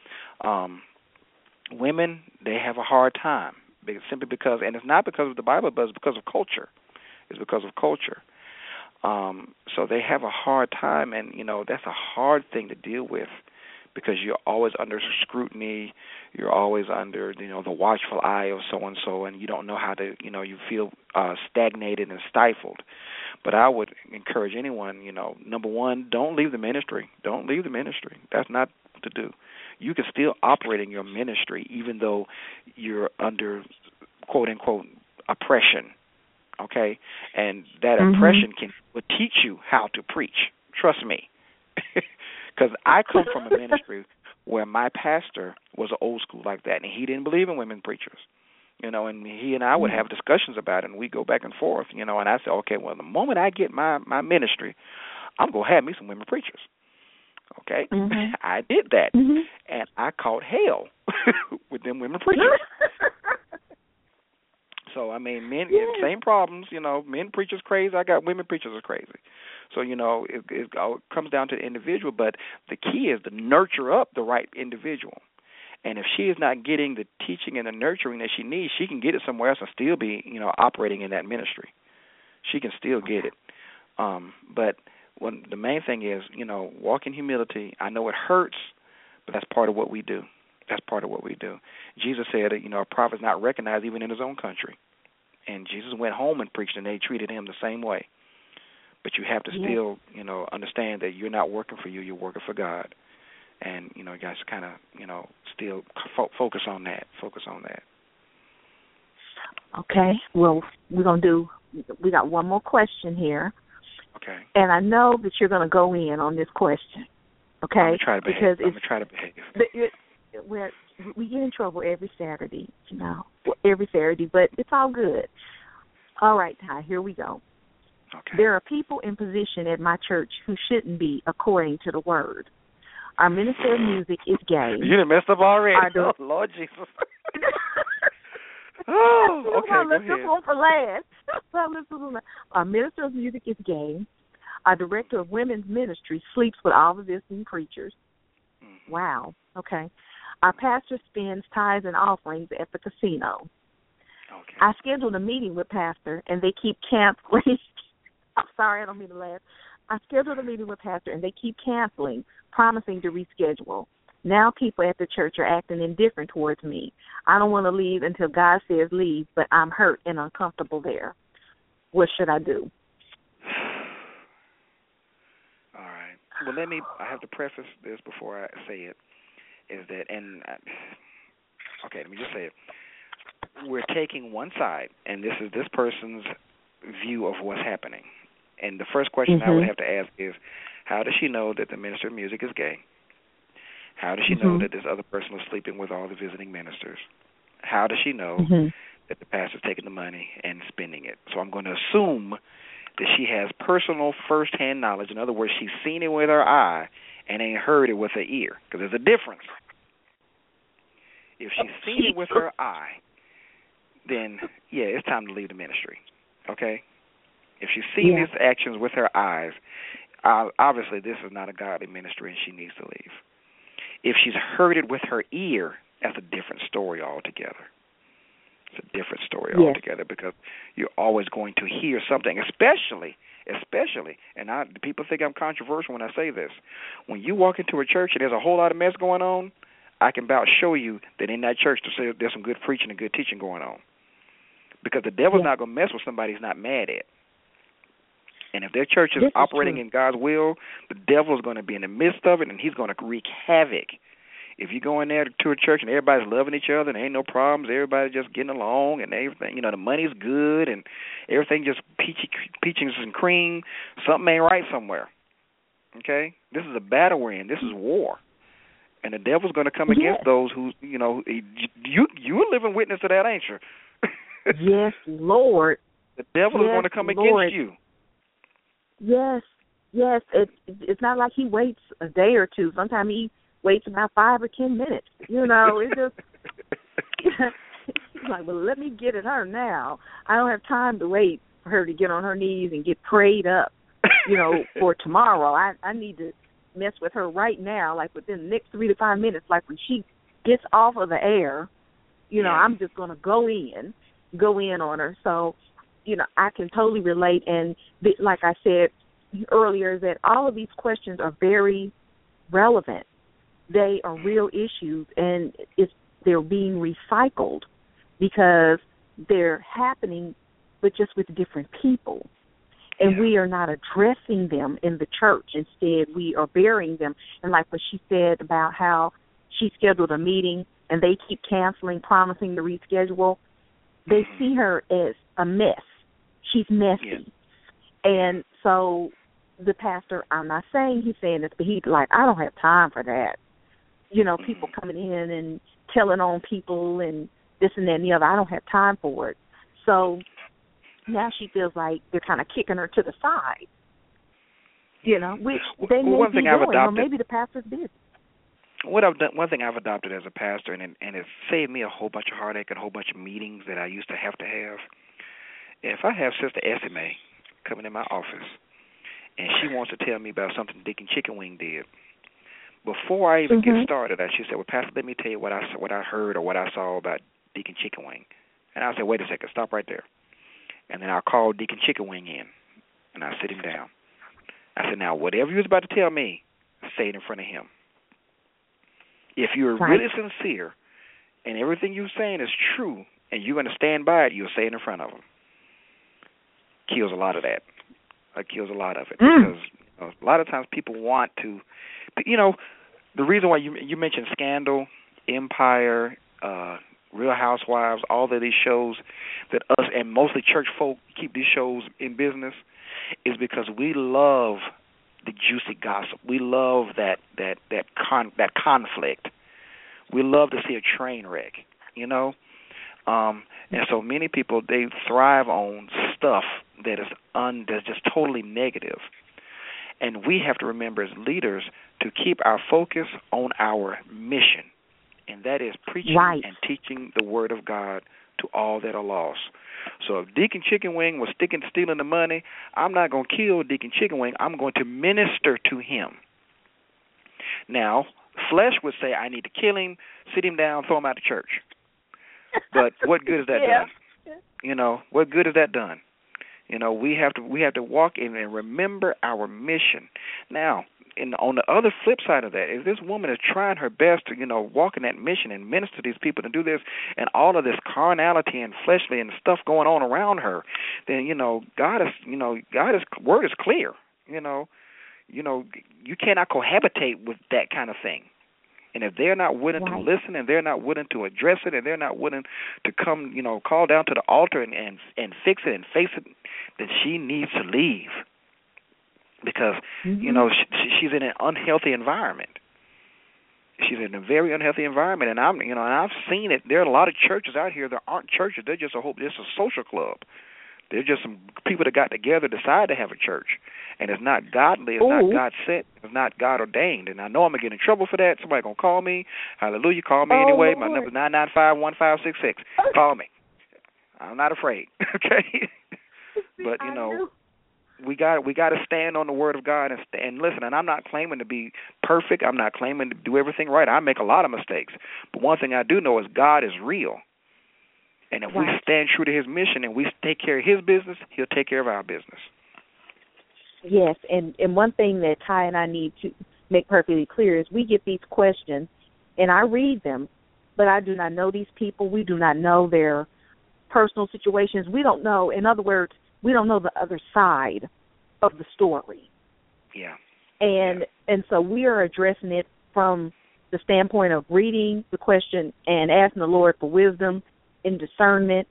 Women, they have a hard time simply because, and it's not because of the Bible, but it's because of culture. It's because of culture. So they have a hard time, and, you know, that's a hard thing to deal with because you're always under scrutiny. You're always under, the watchful eye of so-and-so, and you don't know how to, you feel stagnated and stifled. But I would encourage anyone, number one, don't leave the ministry. Don't leave the ministry. That's not what to do. You can still operate in your ministry even though you're under, quote-unquote, oppression, okay? And that oppression will teach you how to preach. Trust me. Because I come from a ministry where my pastor was an old school like that, and he didn't believe in women preachers. And he and I would have discussions about it, and we'd go back and forth, and I said, okay, well, the moment I get my ministry, I'm going to have me some women preachers. Okay? I did that, and I caught hell with them women preachers. So, I mean, men, same problems, men preachers crazy, I got women preachers are crazy. So, it comes down to the individual, but the key is to nurture up the right individual. And if she is not getting the teaching and the nurturing that she needs, she can get it somewhere else and still be, operating in that ministry. She can still get it. But the main thing is, walk in humility. I know it hurts, but that's part of what we do. That's part of what we do. Jesus said, a prophet is not recognized even in his own country. And Jesus went home and preached, and they treated him the same way. But you have to still, understand that you're not working for you, you're working for God. And, you guys kind of, still focus on that. Focus on that. Okay. Well, we got one more question here. Okay. And I know that you're going to go in on this question. Okay? I'm going to try to behave. We get in trouble every Saturday, but it's all good. All right, Ty, here we go. Okay. There are people in position at my church who shouldn't be according to the word. Our minister of music is gay. You done messed up already. Oh, Lord Jesus. Okay, go ahead. This one for last. Our minister of music is gay. Our director of women's ministry sleeps with all the visiting preachers. Wow. Okay. Our pastor spends tithes and offerings at the casino. Okay. I scheduled a meeting with pastor, and they keep canceling. I'm sorry, I don't mean to laugh. I scheduled a meeting with pastor, and they keep canceling, promising to reschedule. Now people at the church are acting indifferent towards me. I don't want to leave until God says leave, but I'm hurt and uncomfortable there. What should I do? All right. Well, I have to preface this before I say it, is that, let me just say it. We're taking one side, and this is this person's view of what's happening. And the first question I would have to ask is, how does she know that the minister of music is gay? How does she know that this other person was sleeping with all the visiting ministers? How does she know that the pastor's taking the money and spending it? So I'm going to assume that she has personal first-hand knowledge. In other words, she's seen it with her eye and ain't heard it with her ear, because there's a difference. If she's seen it with her eye, then, it's time to leave the ministry, okay? If she's seen these actions with her eyes, obviously this is not a godly ministry and she needs to leave. If she's heard it with her ear, that's a different story altogether. It's a different story altogether, because you're always going to hear something, especially, and people think I'm controversial when I say this. When you walk into a church and there's a whole lot of mess going on, I can show you that in that church there's some good preaching and good teaching going on. Because the devil's not going to mess with somebody he's not mad at. And if their church is operating in God's will, the devil is going to be in the midst of it, and he's going to wreak havoc. If you go in there to a church and everybody's loving each other and there ain't no problems, everybody's just getting along and everything, the money's good and everything just peaches and cream, something ain't right somewhere. Okay? This is a battle we're in. This is war. And the devil's going to come against those who, you're a living witness to that, ain't you? Yes, Lord. The devil is going to come against you. Yes. It's not like he waits a day or two. Sometimes he waits about 5 or 10 minutes. It's just he's like, well, let me get at her now. I don't have time to wait for her to get on her knees and get prayed up, for tomorrow. I need to mess with her right now, like within the next 3 to 5 minutes. Like when she gets off of the air, I'm just going to go in on her. So, I can totally relate. And like I said earlier, that all of these questions are very relevant. they are real issues, and they're being recycled because they're happening, but just with different people. And we are not addressing them in the church. Instead, we are burying them. And like what she said about how she scheduled a meeting and they keep canceling, promising to reschedule, they see her as a mess. She's messy. And so the pastor, I'm not saying he's saying this, but he's like, I don't have time for that. You know, people coming in and telling on people and this and that and the other. I don't have time for it. So now she feels like they're kind of kicking her to the side, you know, which they may be doing, or maybe the pastor's busy. One thing I've adopted as a pastor, and it saved me a whole bunch of heartache and a whole bunch of meetings that I used to have. If I have Sister Esme coming in my office and she wants to tell me about something Deacon Chicken Wing did, before I even get started, she said, well, Pastor, let me tell you what I heard or what I saw about Deacon Chicken Wing. And I said, wait a second, stop right there. And then I'll call Deacon Chicken Wing in, and I'll sit him down. I said, now, whatever you was about to tell me, say it in front of him. If you're really sincere and everything you're saying is true and you're going to stand by it, you'll say it in front of him. Kills a lot of that. It kills a lot of it. Because a lot of times people want to, the reason why you mentioned Scandal, Empire, Real Housewives, all of these shows that us and mostly church folk keep these shows in business is because we love the juicy gossip. We love that conflict. We love to see a train wreck, and so many people, they thrive on stuff that is that's just totally negative. And we have to remember as leaders to keep our focus on our mission. And that is preaching and teaching the Word of God to all that are lost. So if Deacon Chicken Wing was stealing the money, I'm not going to kill Deacon Chicken Wing. I'm going to minister to him. Now, flesh would say I need to kill him, sit him down, throw him out of church. But what good is that done? What good is that done? We have to walk in and remember our mission. Now, on the other flip side of that, if this woman is trying her best to, walk in that mission and minister to these people and do this, and all of this carnality and fleshly and stuff going on around her, then God's word is clear. You cannot cohabitate with that kind of thing. And if they're not willing to listen, and they're not willing to address it, and they're not willing to come, call down to the altar and fix it and face it, then she needs to leave. Because, she's in an unhealthy environment. She's in a very unhealthy environment, and I've seen it. There are a lot of churches out here that aren't churches. They're just a social club. They're just some people that got together, decide to have a church, and it's not godly. It's not God sent. It's not God ordained. And I know I'm gonna get in trouble for that. Somebody gonna call me. Hallelujah! Call me anyway. My number is 995-1566. Call me. I'm not afraid. Okay, but we got to stand on the Word of God and listen. And I'm not claiming to be perfect. I'm not claiming to do everything right. I make a lot of mistakes. But one thing I do know is God is real. And if we stand true to His mission and we take care of His business, He'll take care of our business. Yes, and one thing that Ty and I need to make perfectly clear is we get these questions, and I read them, but I do not know these people. We do not know their personal situations. We don't know, in other words, we don't know the other side of the story. Yeah. And so we are addressing it from the standpoint of reading the question and asking the Lord for wisdom and discernment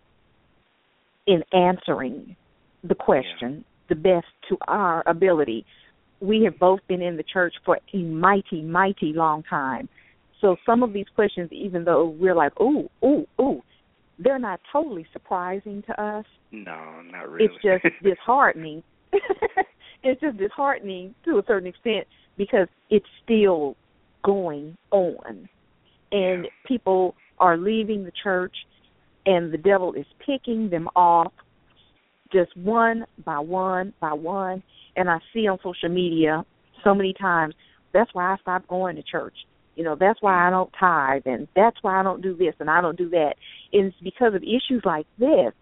in answering the question the best to our ability. We have both been in the church for a mighty, mighty long time. So some of these questions, even though we're like, ooh, they're not totally surprising to us. No, not really. It's just disheartening. It's just disheartening to a certain extent because it's still going on. And people are leaving the church, and the devil is picking them off just one by one by one. And I see on social media so many times, that's why I stopped going to church. That's why I don't tithe, and that's why I don't do this and I don't do that. And it's because of issues like this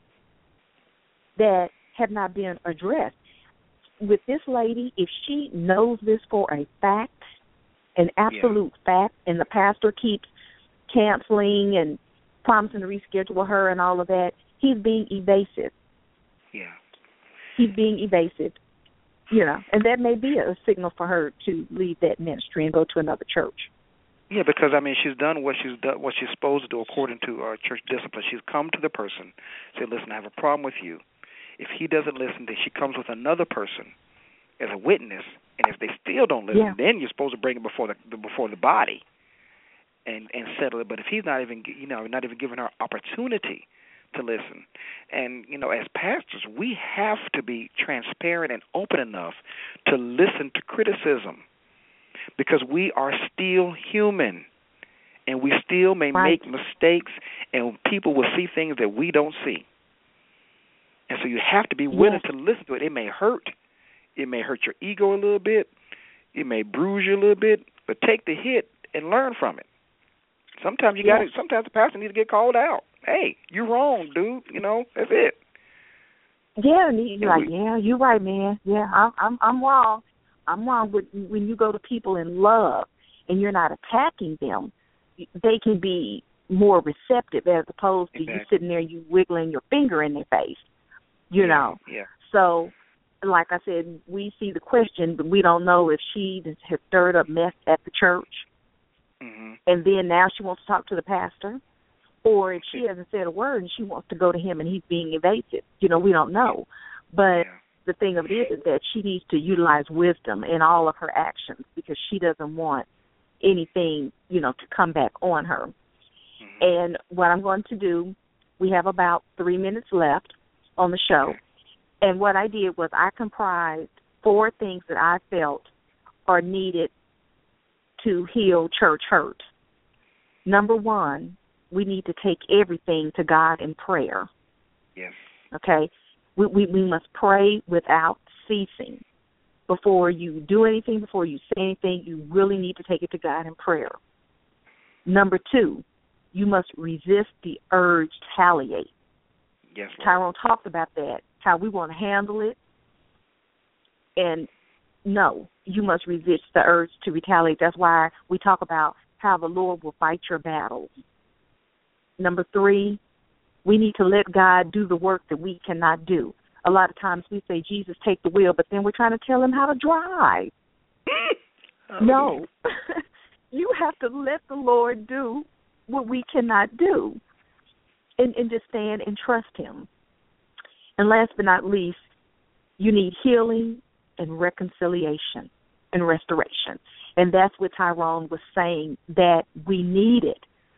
that have not been addressed. With this lady, if she knows this for a fact an absolute fact, and the pastor keeps canceling and promising to reschedule her and all of that, he's being evasive. Yeah. He's being evasive, and that may be a signal for her to leave that ministry and go to another church. Yeah, because she's done what she's supposed to do according to our church discipline. She's come to the person, said, "Listen, I have a problem with you." If he doesn't listen, then she comes with another person as a witness, and if they still don't listen, then you're supposed to bring it before the body and settle it. But if he's not even giving her opportunity to listen, and as pastors, we have to be transparent and open enough to listen to criticism, because we are still human, and we still may make mistakes, and people will see things that we don't see. And so you have to be willing to listen to it. It may hurt. It may hurt your ego a little bit. It may bruise you a little bit, but take the hit and learn from it. Sometimes sometimes the pastor needs to get called out. Hey, you're wrong, dude. That's it. Yeah, and you're like, you're right, man. Yeah, I'm wrong. I'm wrong. When you go to people in love and you're not attacking them, they can be more receptive as opposed to you sitting there, you wiggling your finger in their face. Yeah. So, like I said, we see the question, but we don't know if she has stirred up mess at the church, and then now she wants to talk to the pastor, or if she hasn't said a word and she wants to go to him and he's being evasive. We don't know. But the thing of it is that she needs to utilize wisdom in all of her actions, because she doesn't want anything, to come back on her. And what I'm going to do, we have about 3 minutes left on the show. And what I did was I comprised 4 things that I felt are needed to heal church hurt. Number 1, we need to take everything to God in prayer. Yes. Okay? We must pray without ceasing. Before you do anything, before you say anything, you really need to take it to God in prayer. Number 2, you must resist the urge to retaliate. Yes, Lord. Tyrone talked about that, how we want to handle it. And no, you must resist the urge to retaliate. That's why we talk about how the Lord will fight your battles. Number 3, we need to let God do the work that we cannot do. A lot of times we say, Jesus, take the wheel, but then we're trying to tell him how to drive. No. You have to let the Lord do what we cannot do, and just stand and trust him. And last but not least, you need healing and reconciliation and restoration. And that's what Tyrone was saying that we needed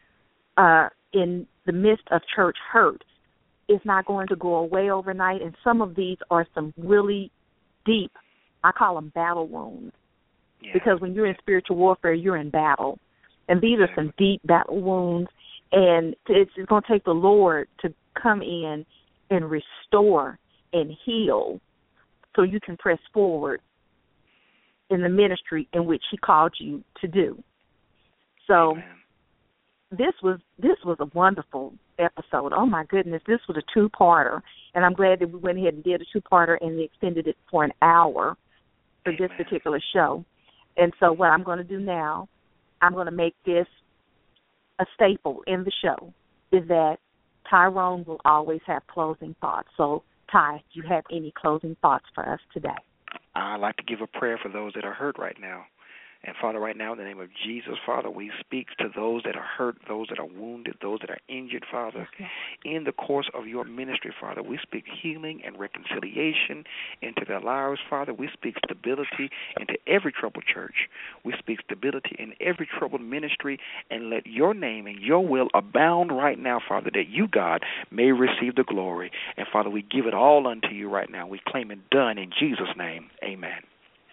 in the midst of church hurt. It's not going to go away overnight, and some of these are some really deep, I call them battle wounds, because when you're in spiritual warfare, you're in battle. And these are some deep battle wounds, and it's going to take the Lord to come in and restore and heal so you can press forward in the ministry in which he called you to do. So this was a wonderful episode. Oh, my goodness, this was a 2-parter, and I'm glad that we went ahead and did a 2-parter and we extended it for an hour for this particular show. And so what I'm going to do now, I'm going to make this a staple in the show, is that Tyrone will always have closing thoughts. So, Ty, do you have any closing thoughts for us today? I'd like to give a prayer for those that are hurt right now. And, Father, right now, in the name of Jesus, Father, we speak to those that are hurt, those that are wounded, those that are injured, Father. Okay. In the course of your ministry, Father, we speak healing and reconciliation into their lives, Father. We speak stability into every troubled church. We speak stability in every troubled ministry, and let your name and your will abound right now, Father, that you, God, may receive the glory. And, Father, we give it all unto you right now. We claim it done in Jesus' name. Amen.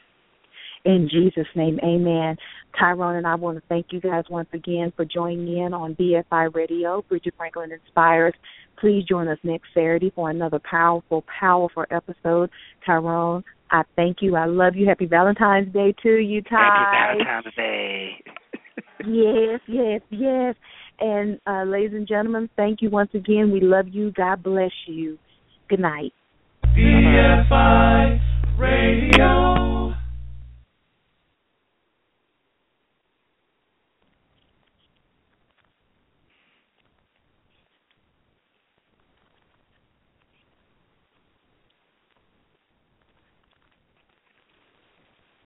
In Jesus' name, amen. Tyrone and I want to thank you guys once again for joining in on BFI Radio, Bridget Franklin Inspires. Please join us next Saturday for another powerful, powerful episode. Tyrone, I thank you. I love you. Happy Valentine's Day to you, Ty. Happy Valentine's Day. Yes. And ladies and gentlemen, thank you once again. We love you. God bless you. Good night. BFI Radio.